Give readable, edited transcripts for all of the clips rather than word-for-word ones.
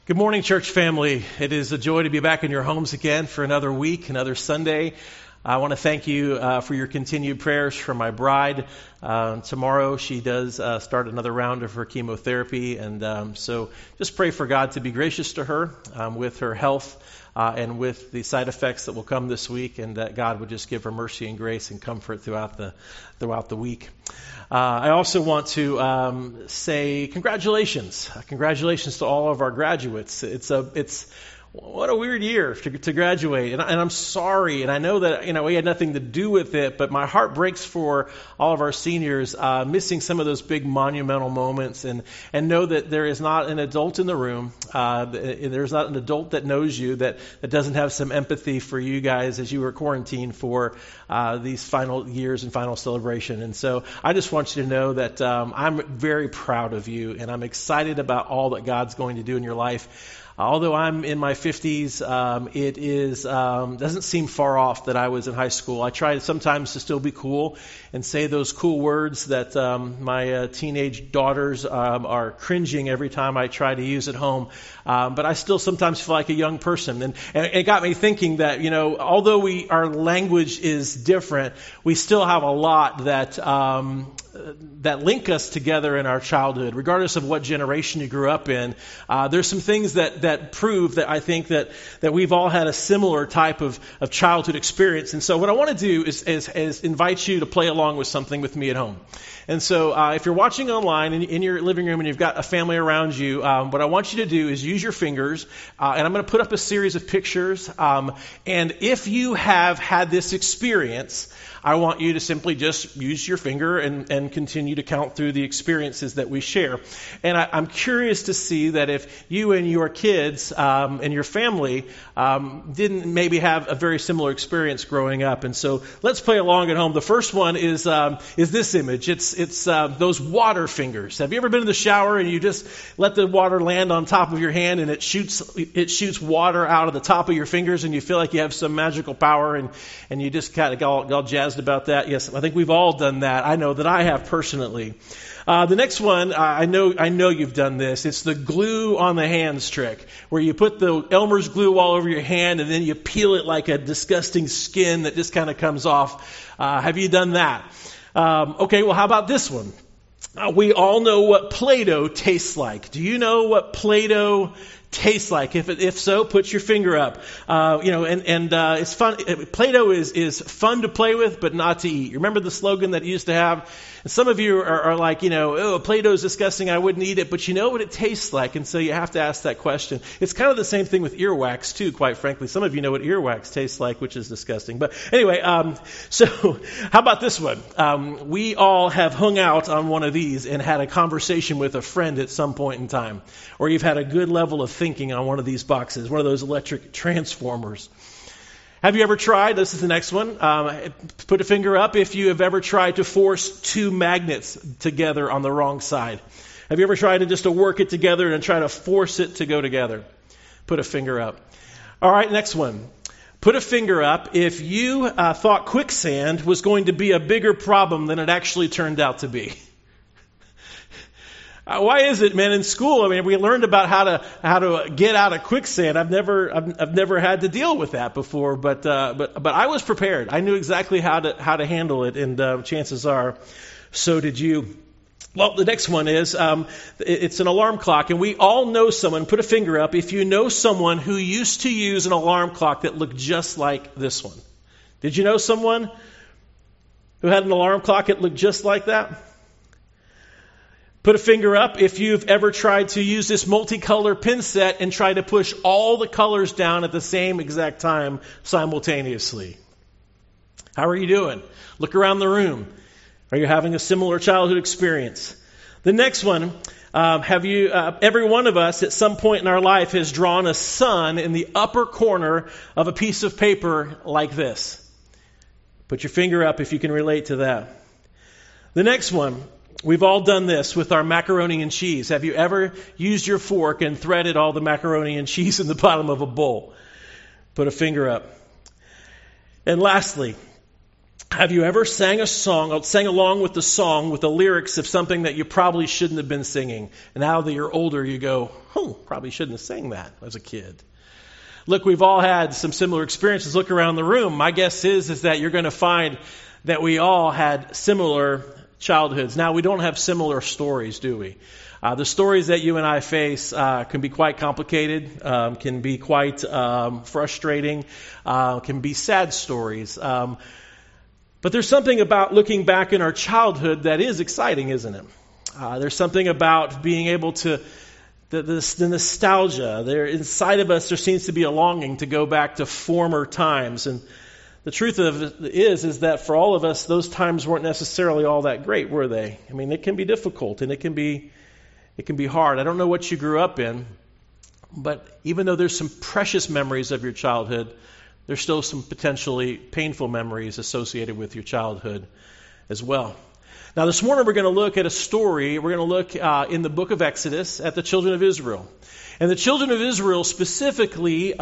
Good morning, church family. It is a joy to be back in your homes again for another week, another Sunday. I want to thank you for your continued prayers for my bride. Tomorrow she does start another round of her chemotherapy, and so just pray for God to be gracious to her with her health and with the side effects that will come this week, and that God would just give her mercy and grace and comfort throughout the week. I also want to say congratulations. Congratulations to all of our graduates. It's what a weird year to graduate, and I'm sorry, and I know that we had nothing to do with it, but my heart breaks for all of our seniors missing some of those big monumental moments, and know that there is not an adult in the room, there's not an adult that knows you that doesn't have some empathy for you guys as you were quarantined for these final years and final celebration. And so I just want you to know that I'm very proud of you, and I'm excited about all that God's going to do in your life. Although I'm in my 50s, it doesn't seem far off that I was in high school. I try sometimes to still be cool and say those cool words that my teenage daughters are cringing every time I try to use at home. But I still sometimes feel like a young person. And it got me thinking that, although our language is different, we still have a lot that link us together in our childhood, regardless of what generation you grew up in. There's some things that prove that I think that we've all had a similar type of childhood experience. And so what I want to do is invite you to play along with something with me at home. And so if you're watching online in your living room and you've got a family around you, what I want you to do is use your fingers, and I'm going to put up a series of pictures. And if you have had this experience, I want you to simply just use your finger and continue to count through the experiences that we share. And I'm curious to see that if you and your kids and your family didn't maybe have a very similar experience growing up. And so let's play along at home. The first one is this image. It's those water fingers. Have you ever been in the shower and you just let the water land on top of your hand and it shoots water out of the top of your fingers and you feel like you have some magical power and you just kind of got all jazzed about that? Yes, I think we've all done that. I know that I have personally. The next one, I know you've done this. It's the glue on the hands trick, where you put the Elmer's glue all over your hand and then you peel it like a disgusting skin that just kind of comes off. Have you done that? Okay, well, how about this one? We all know what Play-Doh tastes like. Do you know what Play-Doh tastes like? If so, put your finger up. It's fun. Play-Doh is fun to play with, but not to eat. You remember the slogan that you used to have? And some of you are like, Play-Doh is disgusting, I wouldn't eat it, but you know what it tastes like, and so you have to ask that question. It's kind of the same thing with earwax too, quite frankly. Some of you know what earwax tastes like, which is disgusting. But anyway, so how about this one? We all have hung out on one of these and had a conversation with a friend at some point in time, or you've had a good level of thinking on one of these boxes, one of those electric transformers. Have you ever tried, this is the next one, put a finger up if you have ever tried to force two magnets together on the wrong side. Have you ever tried to work it together and try to force it to go together? Put a finger up. All right, next one. Put a finger up if you thought quicksand was going to be a bigger problem than it actually turned out to be. Why is it, man? In school, we learned about how to get out of quicksand. I've never had to deal with that before, but I was prepared. I knew exactly how to handle it, and chances are, so did you. Well, the next one is it's an alarm clock, and we all know someone. Put a finger up if you know someone who used to use an alarm clock that looked just like this one. Did you know someone who had an alarm clock that looked just like that? Put a finger up if you've ever tried to use this multicolor pin set and try to push all the colors down at the same exact time simultaneously. How are you doing? Look around the room. Are you having a similar childhood experience? The next one, every one of us at some point in our life has drawn a sun in the upper corner of a piece of paper like this. Put your finger up if you can relate to that. The next one, we've all done this with our macaroni and cheese. Have you ever used your fork and threaded all the macaroni and cheese in the bottom of a bowl? Put a finger up. And lastly, Have you ever sang along with the song with the lyrics of something that you probably shouldn't have been singing? And now that you're older, you go, probably shouldn't have sang that as a kid. Look, we've all had some similar experiences. Look around the room. My guess is that you're going to find that we all had similar childhoods. Now, we don't have similar stories, do we? The stories that you and I face can be quite complicated, can be quite frustrating, can be sad stories. But there's something about looking back in our childhood that is exciting, isn't it? There's something about being able to, the nostalgia. There inside of us, there seems to be a longing to go back to former times. And the truth of it is that for all of us, those times weren't necessarily all that great, were they? I mean, it can be difficult and it can be hard. I don't know what you grew up in, but even though there's some precious memories of your childhood, there's still some potentially painful memories associated with your childhood as well. Now, this morning we're going to look at a story. We're going to look in the book of Exodus at the children of Israel. And the children of Israel specifically,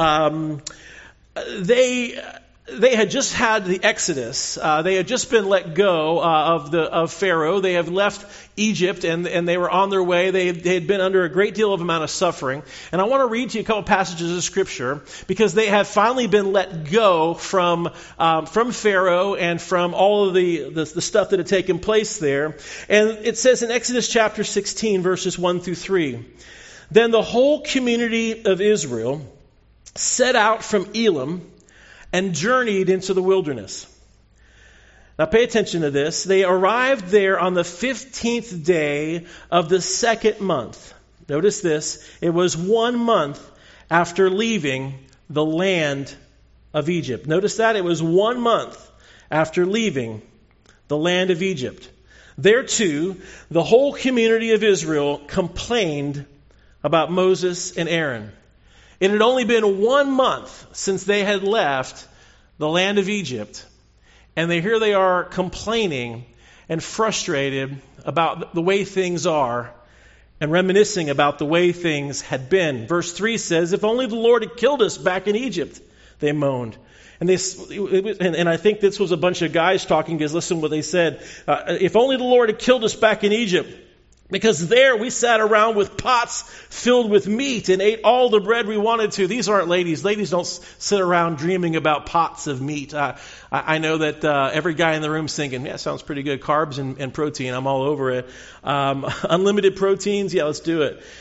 they had just had the Exodus. They had just been let go of Pharaoh. They have left Egypt, and they were on their way. They had been under a great deal of amount of suffering. And I want to read to you a couple passages of Scripture because they have finally been let go from Pharaoh and from all of the stuff that had taken place there. And it says in Exodus chapter 16, verses 1 through 3, "Then the whole community of Israel set out from Elim and journeyed into the wilderness." Now pay attention to this. They arrived there on the 15th day of the second month. Notice this. It was 1 month after leaving the land of Egypt. Notice that. It was 1 month after leaving the land of Egypt. There too, the whole community of Israel complained about Moses and Aaron. It had only been 1 month since they had left the land of Egypt, and here they are complaining and frustrated about the way things are and reminiscing about the way things had been. Verse 3 says, "If only the Lord had killed us back in Egypt," they moaned. And I think this was a bunch of guys talking, because listen to what they said. "If only the Lord had killed us back in Egypt. Because there we sat around with pots filled with meat and ate all the bread we wanted to." These aren't ladies. Ladies don't sit around dreaming about pots of meat. I know that every guy in the room is thinking, "Yeah, sounds pretty good. Carbs and protein. I'm all over it. Unlimited proteins. Yeah, let's do it."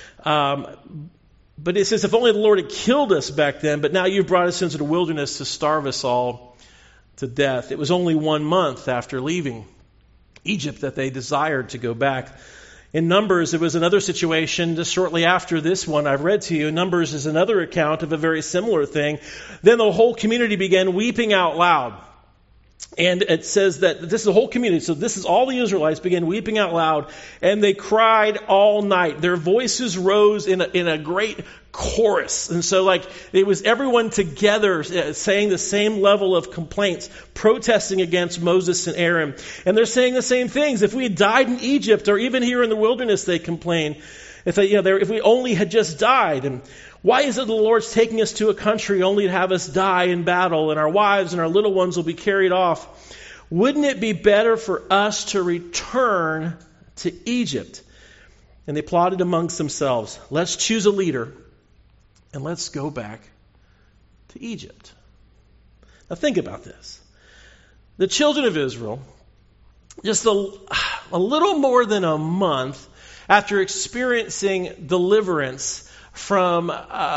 But it says, "If only the Lord had killed us back then, but now you've brought us into the wilderness to starve us all to death." It was only 1 month after leaving Egypt that they desired to go back. In Numbers, it was another situation just shortly after this one I've read to you. Numbers is another account of a very similar thing. "Then the whole community began weeping out loud." And it says that this is the whole community. So this is all the Israelites began weeping out loud, and they cried all night. Their voices rose in a great chorus. And so it was everyone together saying the same level of complaints, protesting against Moses and Aaron. And they're saying the same things. If we had died in Egypt or even here in the wilderness, they complain. If we only had just died. And why is it the Lord's taking us to a country only to have us die in battle, and our wives and our little ones will be carried off? Wouldn't it be better for us to return to Egypt? And they plotted amongst themselves, "Let's choose a leader and let's go back to Egypt." Now think about this. The children of Israel, just a little more than a month after experiencing deliverance from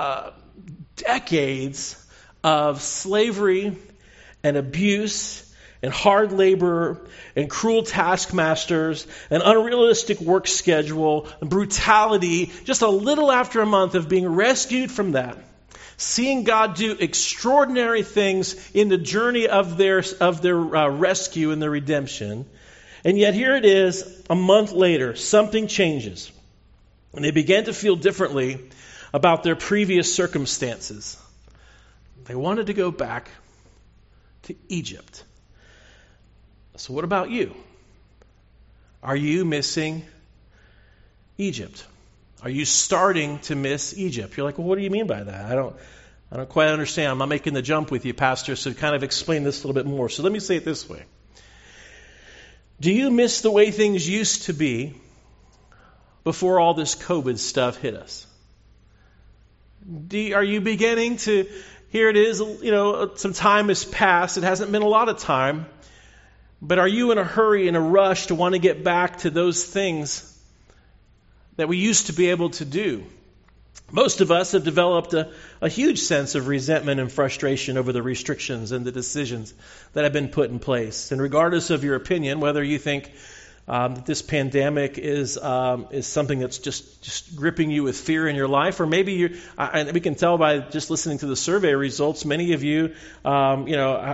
decades of slavery and abuse and hard labor and cruel taskmasters and unrealistic work schedule and brutality, just a little after a month of being rescued from that, seeing God do extraordinary things in the journey of their rescue and their redemption. And yet here it is, a month later, something changes. And they began to feel differently about their previous circumstances. They wanted to go back to Egypt. So what about you? Are you missing Egypt? Are you starting to miss Egypt? You're like, well, what do you mean by that? I don't quite understand. I'm not making the jump with you, Pastor, so kind of explain this a little bit more. So let me say it this way. Do you miss the way things used to be before all this COVID stuff hit us? Are you beginning to, here it is, some time has passed. It hasn't been a lot of time. But are you in a hurry, in a rush to want to get back to those things that we used to be able to do? Most of us have developed a huge sense of resentment and frustration over the restrictions and the decisions that have been put in place. And regardless of your opinion, whether you think that this pandemic is something that's just gripping you with fear in your life, or maybe and we can tell by just listening to the survey results, many of you, are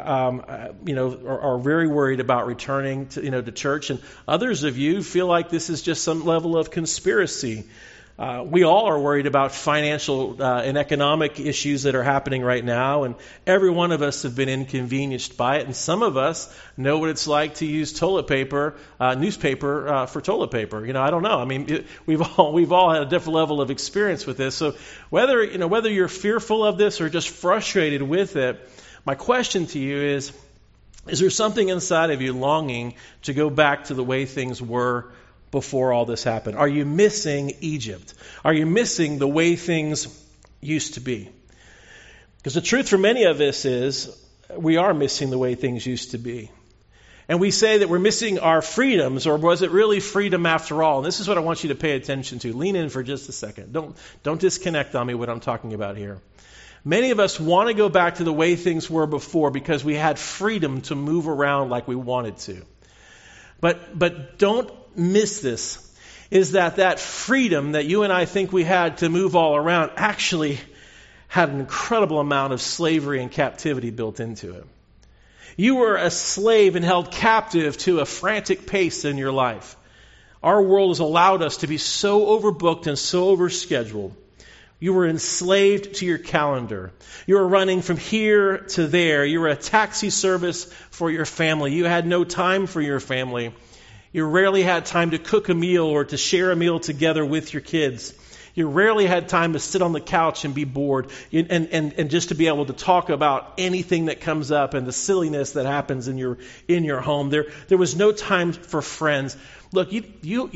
very worried about returning to church, and others of you feel like this is just some level of conspiracy. We all are worried about financial and economic issues that are happening right now, and every one of us have been inconvenienced by it, and some of us know what it's like to use newspaper for toilet paper. I don't know. I mean, we've all had a different level of experience with this. So whether you're fearful of this or just frustrated with it, my question to you is there something inside of you longing to go back to the way things were before all this happened? Are you missing Egypt? Are you missing the way things used to be? Because the truth for many of us is we are missing the way things used to be. And we say that we're missing our freedoms, or was it really freedom after all? And this is what I want you to pay attention to. Lean in for just a second. Don't disconnect on me what I'm talking about here. Many of us want to go back to the way things were before because we had freedom to move around like we wanted to. But don't miss this, is that freedom that you and I think we had to move all around actually had an incredible amount of slavery and captivity built into it. You were a slave and held captive to a frantic pace in your life. Our world has allowed us to be so overbooked and so overscheduled. You were enslaved to your calendar. You were running from here to there. You were a taxi service for your family. You had no time for your family. You rarely had time to cook a meal or to share a meal together with your kids. You rarely had time to sit on the couch and be bored and just to be able to talk about anything that comes up and the silliness that happens in your home. There was no time for friends. Look, you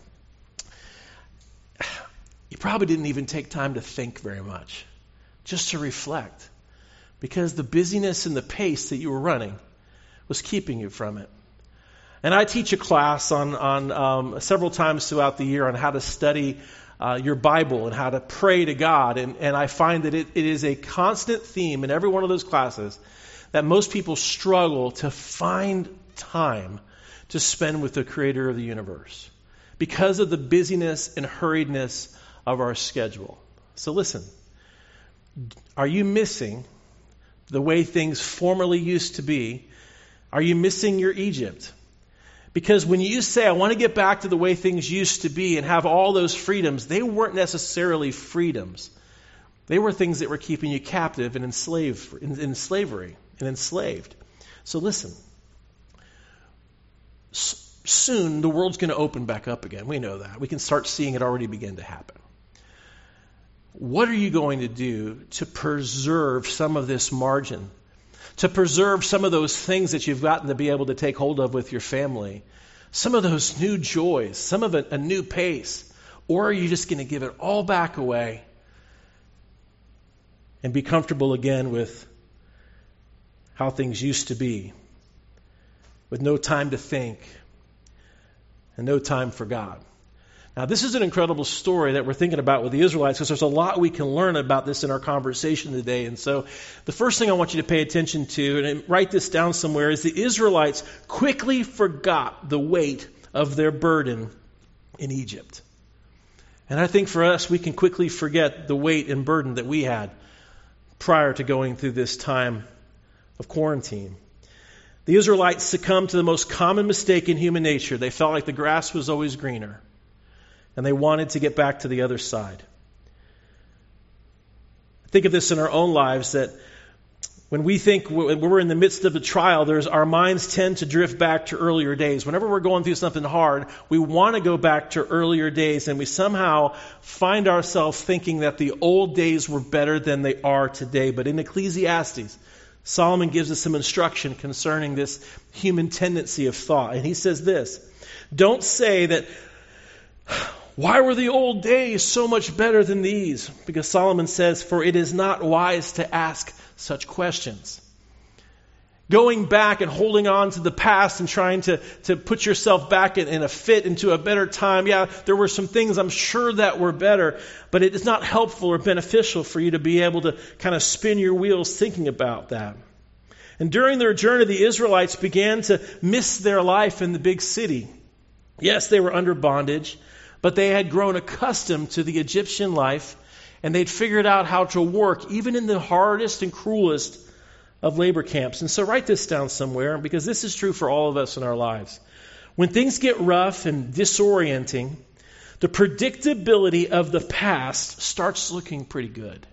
probably didn't even take time to think very much, just to reflect, because the busyness and the pace that you were running was keeping you from it. And I teach a class on several times throughout the year on how to study your Bible and how to pray to God. And I find that it is a constant theme in every one of those classes that most people struggle to find time to spend with the Creator of the universe because of the busyness and hurriedness of our schedule. So listen, are you missing the way things formerly used to be? Are you missing your Egypt? Because when you say, I want to get back to the way things used to be and have all those freedoms, they weren't necessarily freedoms. They were things that were keeping you captive and in slavery and enslaved. So listen, soon the world's going to open back up again. We know that. We can start seeing it already begin to happen. What are you going to do to preserve some of this margin? To preserve some of those things that you've gotten to be able to take hold of with your family, some of those new joys, some of a new pace, or are you just going to give it all back away and be comfortable again with how things used to be, with no time to think and no time for God? Now, this is an incredible story that we're thinking about with the Israelites because there's a lot we can learn about this in our conversation today. And so the first thing I want you to pay attention to, and write this down somewhere, is the Israelites quickly forgot the weight of their burden in Egypt. And I think for us, we can quickly forget the weight and burden that we had prior to going through this time of quarantine. The Israelites succumbed to the most common mistake in human nature. They felt like the grass was always greener. And they wanted to get back to the other side. Think of this in our own lives, that when we're in the midst of a trial, our minds tend to drift back to earlier days. Whenever we're going through something hard, we want to go back to earlier days, and we somehow find ourselves thinking that the old days were better than they are today. But in Ecclesiastes, Solomon gives us some instruction concerning this human tendency of thought. And he says this, don't say that, why were the old days so much better than these? Because Solomon says, for it is not wise to ask such questions. Going back and holding on to the past and trying to put yourself back in a fit into a better time. Yeah, there were some things I'm sure that were better, but it is not helpful or beneficial for you to be able to kind of spin your wheels thinking about that. And during their journey, the Israelites began to miss their life in the big city. Yes, they were under bondage, but they had grown accustomed to the Egyptian life, and they'd figured out how to work even in the hardest and cruelest of labor camps. And so write this down somewhere, because this is true for all of us in our lives. When things get rough and disorienting, the predictability of the past starts looking pretty good.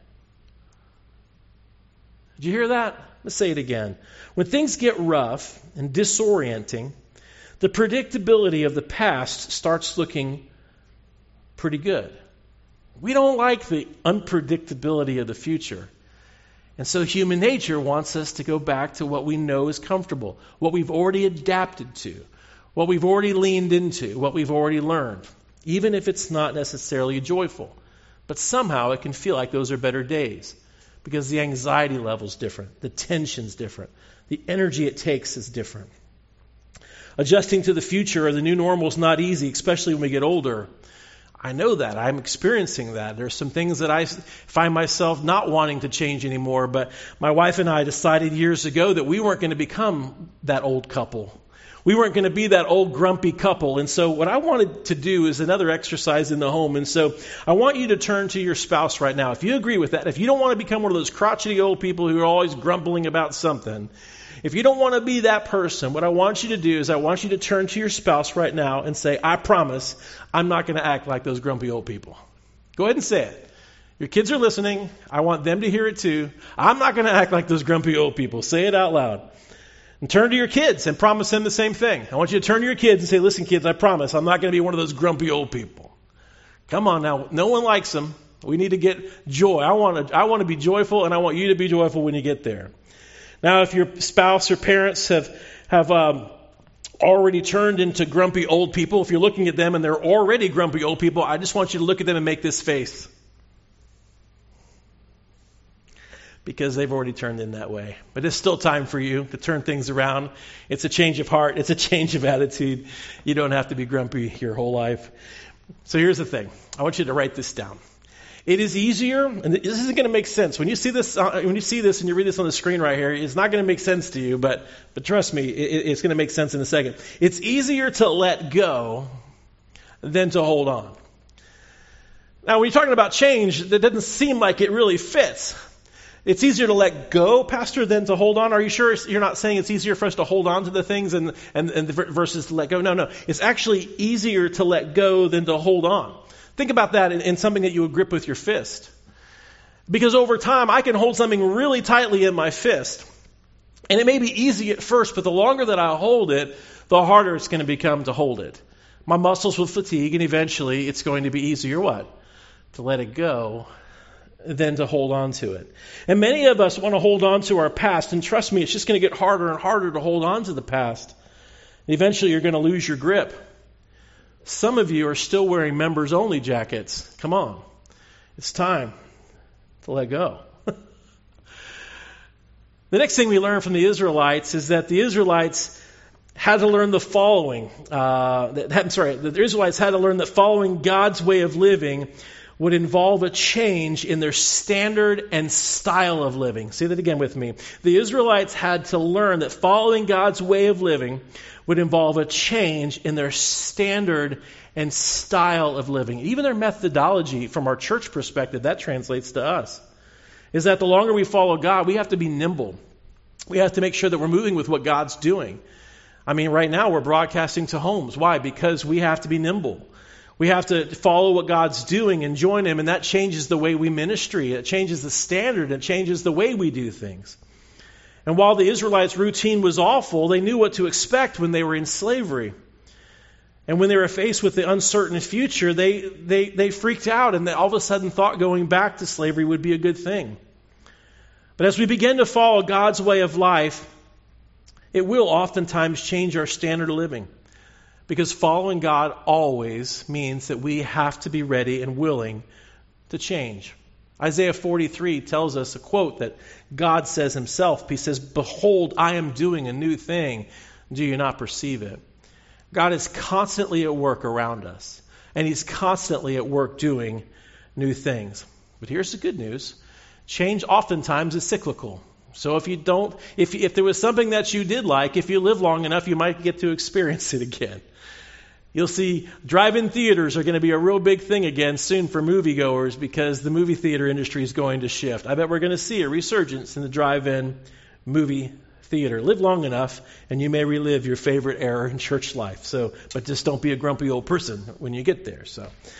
Did you hear that? Let's say it again. When things get rough and disorienting, the predictability of the past starts looking pretty good. We don't like the unpredictability of the future. And so human nature wants us to go back to what we know is comfortable, what we've already adapted to, what we've already leaned into, what we've already learned, even if it's not necessarily joyful. But somehow it can feel like those are better days because the anxiety level's different, the tension's different, the energy it takes is different. Adjusting to the future or the new normal is not easy, especially when we get older. I know that. I'm experiencing that. There's some things that I find myself not wanting to change anymore, but my wife and I decided years ago that we weren't going to become that old couple. We weren't going to be that old grumpy couple. And so what I wanted to do is another exercise in the home. And so I want you to turn to your spouse right now. If you agree with that, if you don't want to become one of those crotchety old people who are always grumbling about something, if you don't want to be that person, what I want you to do is I want you to turn to your spouse right now and say, I promise I'm not going to act like those grumpy old people. Go ahead and say it. Your kids are listening. I want them to hear it too. I'm not going to act like those grumpy old people. Say it out loud. And turn to your kids and promise them the same thing. I want you to turn to your kids and say, listen, kids, I promise I'm not going to be one of those grumpy old people. Come on now. No one likes them. We need to get joy. I want to be joyful, and I want you to be joyful when you get there. Now, if your spouse or parents have already turned into grumpy old people, if you're looking at them and they're already grumpy old people, I just want you to look at them and make this face. Because they've already turned in that way. But it's still time for you to turn things around. It's a change of heart. It's a change of attitude. You don't have to be grumpy your whole life. So here's the thing. I want you to write this down. It is easier, and this isn't going to make sense. When you see this and you read this on the screen right here, it's not going to make sense to you, but trust me, it's going to make sense in a second. It's easier to let go than to hold on. Now, when you're talking about change, that doesn't seem like it really fits. It's easier to let go, Pastor, than to hold on. Are you sure you're not saying it's easier for us to hold on to the things and versus to let go? No. It's actually easier to let go than to hold on. Think about that in something that you would grip with your fist. Because over time, I can hold something really tightly in my fist. And it may be easy at first, but the longer that I hold it, the harder it's going to become to hold it. My muscles will fatigue, and eventually it's going to be easier what? To let it go than to hold on to it. And many of us want to hold on to our past, and trust me, it's just going to get harder and harder to hold on to the past. And eventually you're going to lose your grip. Some of you are still wearing members-only jackets. Come on. It's time to let go. The next thing we learn from the Israelites is that the Israelites had to learn the following. The Israelites had to learn that following God's way of living would involve a change in their standard and style of living. Say that again with me. The Israelites had to learn that following God's way of living would involve a change in their standard and style of living. Even their methodology, from our church perspective, that translates to us, is that the longer we follow God, we have to be nimble. We have to make sure that we're moving with what God's doing. I mean, right now we're broadcasting to homes. Why? Because we have to be nimble. We have to follow what God's doing and join Him, and that changes the way we ministry. It changes the standard. It changes the way we do things. And while the Israelites' routine was awful, they knew what to expect when they were in slavery. And when they were faced with the uncertain future, they freaked out, and they all of a sudden thought going back to slavery would be a good thing. But as we begin to follow God's way of life, it will oftentimes change our standard of living. Because following God always means that we have to be ready and willing to change. Isaiah 43 tells us a quote that God says himself. He says, "Behold, I am doing a new thing. Do you not perceive it?" God is constantly at work around us. And he's constantly at work doing new things. But here's the good news. Change oftentimes is cyclical. So if there was something that you did like, if you live long enough, you might get to experience it again. You'll see drive-in theaters are going to be a real big thing again soon for moviegoers because the movie theater industry is going to shift. I bet we're going to see a resurgence in the drive-in movie theater. Live long enough and you may relive your favorite era in church life. But just don't be a grumpy old person when you get there.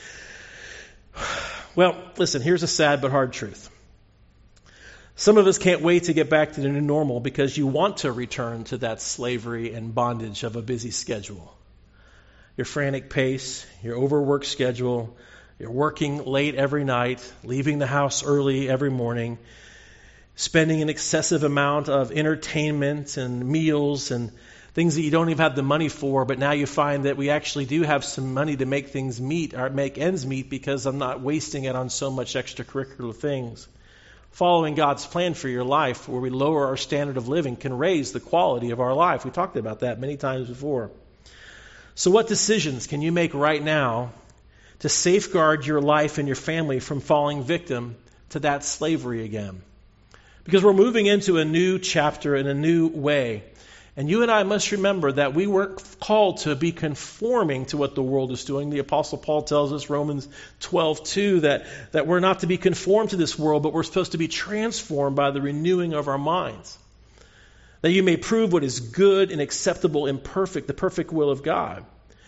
Well, listen, here's a sad but hard truth. Some of us can't wait to get back to the new normal because you want to return to that slavery and bondage of a busy schedule. Your frantic pace, your overworked schedule, you're working late every night, leaving the house early every morning, spending an excessive amount of entertainment and meals and things that you don't even have the money for, but now you find that we actually do have some money to make things meet or make ends meet because I'm not wasting it on so much extracurricular things. Following God's plan for your life, where we lower our standard of living, can raise the quality of our life. We talked about that many times before. So what decisions can you make right now to safeguard your life and your family from falling victim to that slavery again? Because we're moving into a new chapter in a new way. And you and I must remember that we weren't called to be conforming to what the world is doing. The Apostle Paul tells us, Romans 12:2, that we're not to be conformed to this world, but we're supposed to be transformed by the renewing of our minds. That you may prove what is good and acceptable and perfect, the perfect will of God.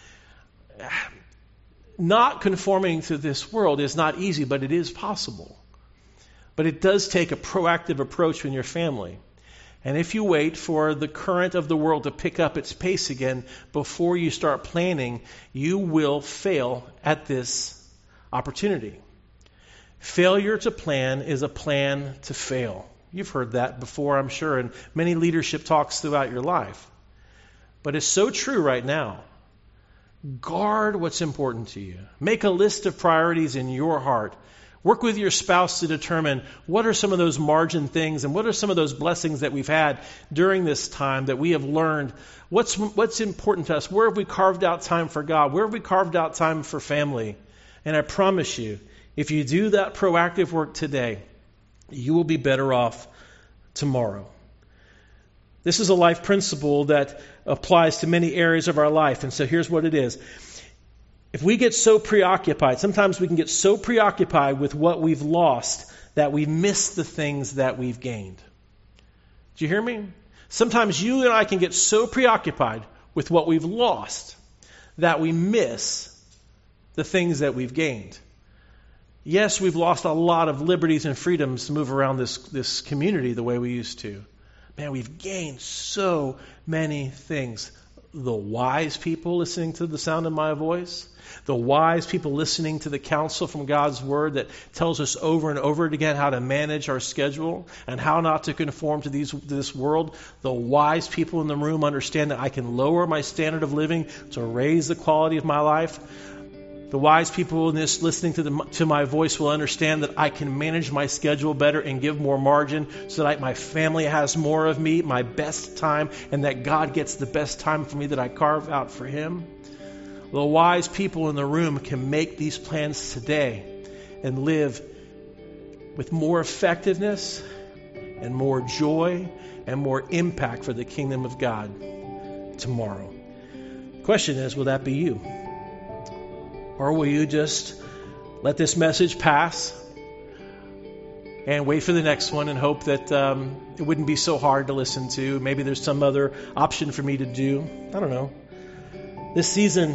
Not conforming to this world is not easy, but it is possible. But it does take a proactive approach in your family. And if you wait for the current of the world to pick up its pace again before you start planning, you will fail at this opportunity. Failure to plan is a plan to fail. You've heard that before, I'm sure, in many leadership talks throughout your life. But it's so true right now. Guard what's important to you. Make a list of priorities in your heart. Work with your spouse to determine what are some of those margin things and what are some of those blessings that we've had during this time that we have learned. What's important to us? Where have we carved out time for God? Where have we carved out time for family? And I promise you, if you do that proactive work today, you will be better off tomorrow. This is a life principle that applies to many areas of our life. And so here's what it is. If we get so preoccupied, sometimes we can get so preoccupied with what we've lost that we miss the things that we've gained. Do you hear me? Sometimes you and I can get so preoccupied with what we've lost that we miss the things that we've gained. Yes, we've lost a lot of liberties and freedoms to move around this community the way we used to. Man, we've gained so many things. The wise people listening to the sound of my voice, the wise people listening to the counsel from God's Word that tells us over and over again how to manage our schedule and how not to conform to this world. The wise people in the room understand that I can lower my standard of living to raise the quality of my life. The wise people in this listening to my voice will understand that I can manage my schedule better and give more margin so that my family has more of me, my best time, and that God gets the best time for me that I carve out for Him. The wise people in the room can make these plans today and live with more effectiveness and more joy and more impact for the kingdom of God tomorrow. The question is, will that be you? Or will you just let this message pass and wait for the next one and hope that it wouldn't be so hard to listen to? Maybe there's some other option for me to do. I don't know. This season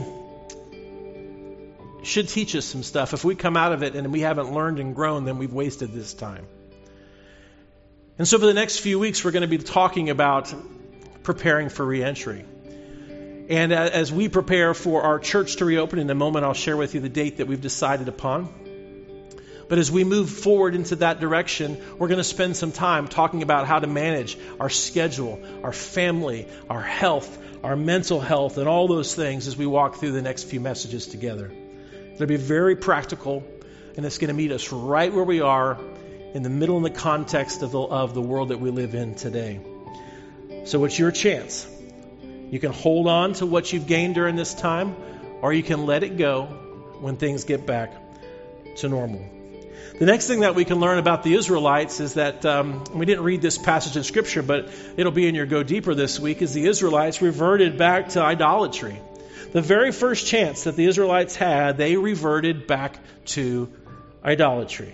should teach us some stuff. If we come out of it and we haven't learned and grown, then we've wasted this time. And so for the next few weeks, we're going to be talking about preparing for reentry. And as we prepare for our church to reopen, in a moment I'll share with you the date that we've decided upon. But as we move forward into that direction, we're going to spend some time talking about how to manage our schedule, our family, our health, our mental health, and all those things as we walk through the next few messages together. It'll be very practical, and it's going to meet us right where we are in the middle in the context of the world that we live in today. So it's your chance. You can hold on to what you've gained during this time, or you can let it go when things get back to normal. The next thing that we can learn about the Israelites is that, we didn't read this passage in Scripture, but it'll be in your Go Deeper this week, is the Israelites reverted back to idolatry. The very first chance that the Israelites had, they reverted back to idolatry.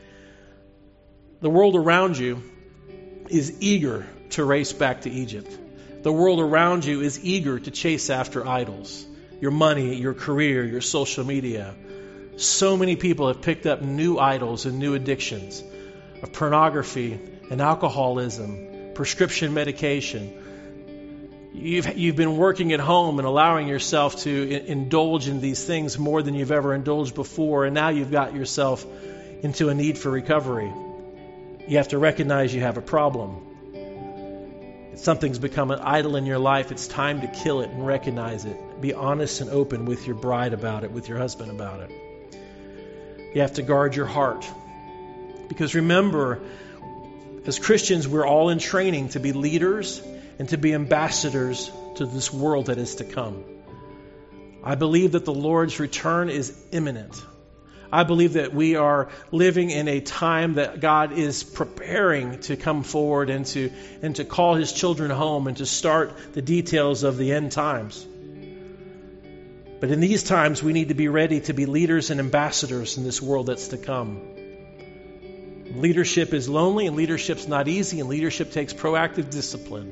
The world around you is eager to race back to Egypt. The world around you is eager to chase after idols. Your money, your career, your social media. So many people have picked up new idols and new addictions of pornography and alcoholism, prescription medication. You've been working at home and allowing yourself to indulge in these things more than you've ever indulged before, and now you've got yourself into a need for recovery. You have to recognize you have a problem. If something's become an idol in your life, it's time to kill it and recognize it. Be honest and open with your bride about it, with your husband about it. You have to guard your heart. Because remember, as Christians, we're all in training to be leaders and to be ambassadors to this world that is to come. I believe that the Lord's return is imminent. I believe that we are living in a time that God is preparing to come forward and to call His children home and to start the details of the end times. But in these times, we need to be ready to be leaders and ambassadors in this world that's to come. Leadership is lonely, and leadership's not easy, and leadership takes proactive discipline.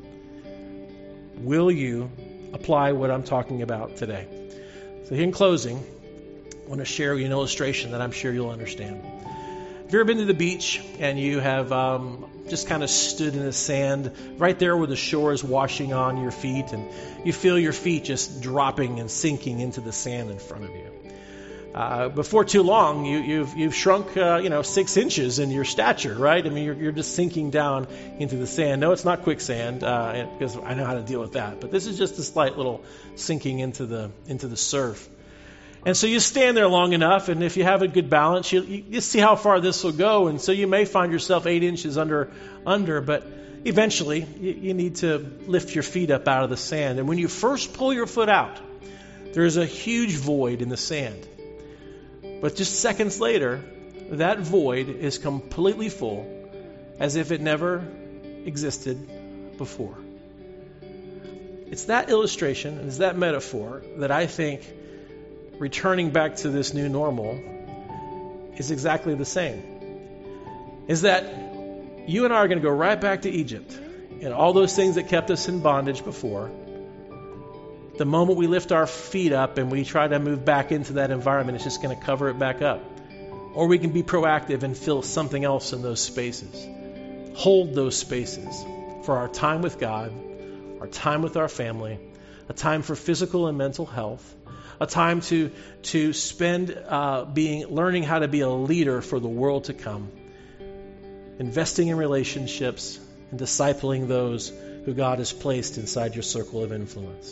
Will you apply what I'm talking about today? So in closing, I want to share with you an illustration that I'm sure you'll understand. Have you ever been to the beach and you have just kind of stood in the sand right there where the shore is washing on your feet, and you feel your feet just dropping and sinking into the sand in front of you? Before too long, you've shrunk 6 inches in your stature, right? I mean, you're just sinking down into the sand. No, it's not quicksand because I know how to deal with that. But this is just a slight little sinking into the surf. And so you stand there long enough, and if you have a good balance, you see how far this will go. And so you may find yourself 8 inches under, but eventually you need to lift your feet up out of the sand. And when you first pull your foot out, there's a huge void in the sand. But just seconds later, that void is completely full, as if it never existed before. It's that illustration, and it's that metaphor that I think returning back to this new normal is exactly the same. Is that you and I are going to go right back to Egypt and all those things that kept us in bondage before. The moment we lift our feet up and we try to move back into that environment, it's just going to cover it back up. Or we can be proactive and fill something else in those spaces. Hold those spaces for our time with God, our time with our family, a time for physical and mental health, a time to spend learning how to be a leader for the world to come, investing in relationships and discipling those who God has placed inside your circle of influence.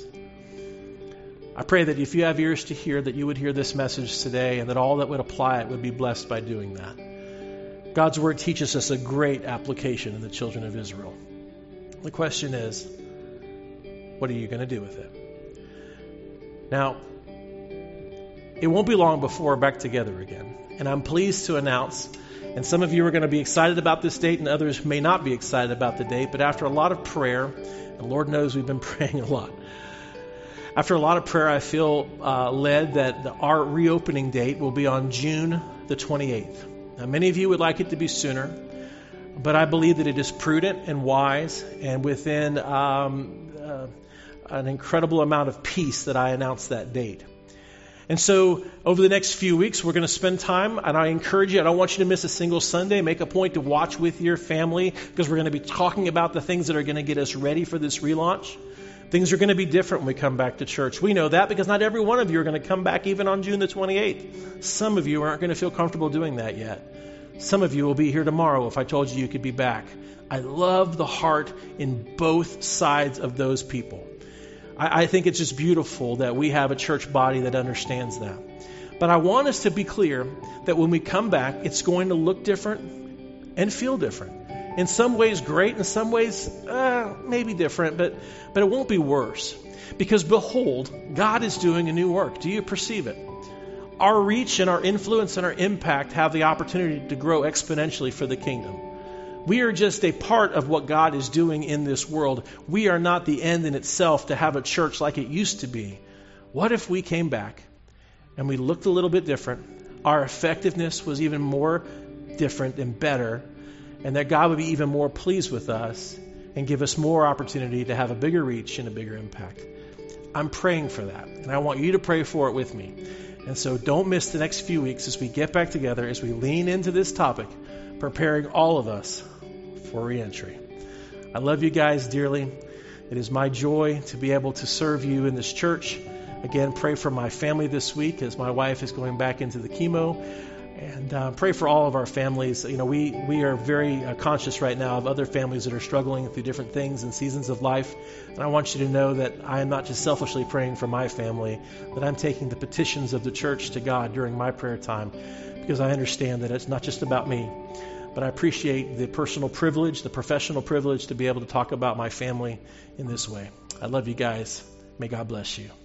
I pray that if you have ears to hear, that you would hear this message today, and that all that would apply it would be blessed by doing that. God's Word teaches us a great application in the children of Israel. The question is, what are you going to do with it? Now, it won't be long before we're back together again. And I'm pleased to announce, and some of you are going to be excited about this date and others may not be excited about the date, but after a lot of prayer, and Lord knows we've been praying a lot, after a lot of prayer, I feel led that our reopening date will be on June the 28th. Now, many of you would like it to be sooner, but I believe that it is prudent and wise and within an incredible amount of peace that I announce that date. And so over the next few weeks, we're going to spend time, and I encourage you, I don't want you to miss a single Sunday. Make a point to watch with your family, because we're going to be talking about the things that are going to get us ready for this relaunch. Things are going to be different when we come back to church. We know that because not every one of you are going to come back even on June the 28th. Some of you aren't going to feel comfortable doing that yet. Some of you will be here tomorrow if I told you could be back. I love the heart in both sides of those people. I think it's just beautiful that we have a church body that understands that. But I want us to be clear that when we come back, it's going to look different and feel different. In some ways great, in some ways maybe different, but it won't be worse. Because behold, God is doing a new work. Do you perceive it? Our reach and our influence and our impact have the opportunity to grow exponentially for the kingdom. We are just a part of what God is doing in this world. We are not the end in itself to have a church like it used to be. What if we came back and we looked a little bit different? Our effectiveness was even more different and better, and that God would be even more pleased with us and give us more opportunity to have a bigger reach and a bigger impact. I'm praying for that, and I want you to pray for it with me. And so don't miss the next few weeks as we get back together, as we lean into this topic, preparing all of us for reentry. I love you guys dearly. It is my joy to be able to serve you in this church. Again, pray for my family this week as my wife is going back into the chemo. And pray for all of our families. You know, we are very conscious right now of other families that are struggling through different things and seasons of life. And I want you to know that I am not just selfishly praying for my family, that I'm taking the petitions of the church to God during my prayer time, because I understand that it's not just about me. But I appreciate the personal privilege, the professional privilege to be able to talk about my family in this way. I love you guys. May God bless you.